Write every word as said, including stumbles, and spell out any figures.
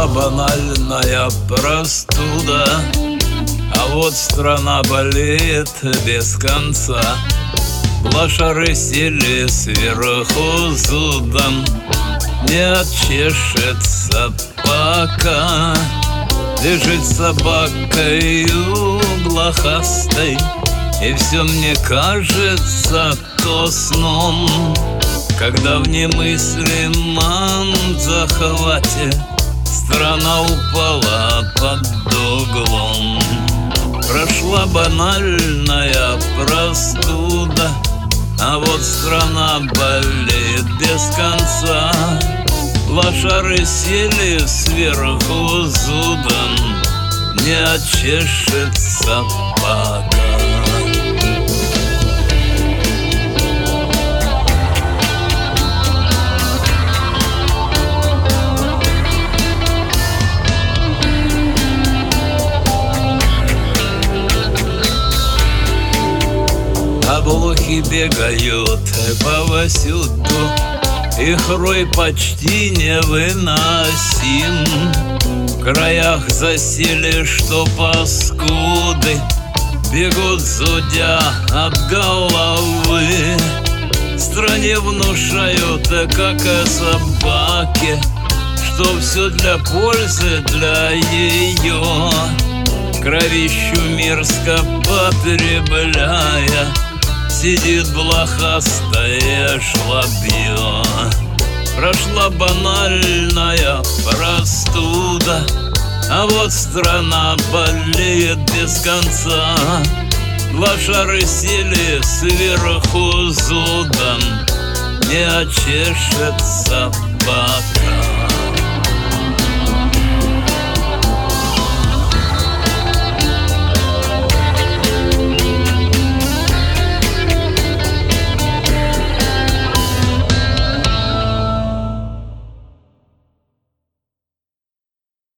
Прошла банальная простуда, а вот страна болеет без конца. Лошары сели сверху зудом, не отчешется пока. Лежит собакою блохастой, и все мне кажется то сном, когда в немыслимом захвате страна упала под углом. Прошла банальная простуда, а вот страна болеет без конца. Лошары сели сверху зудом, не отчешется пока. Облухи бегают повсюду, их рой почти невыносим. В краях засели, что паскуды бегут зудя от головы. Стране внушают, как и собаке, что все для пользы для ее. Кровищу мерзко потребляя, сидит блохастое шлабье. Прошла банальная простуда, а вот страна болеет без конца. Лошары сели сверху зудом, не отчешется пока.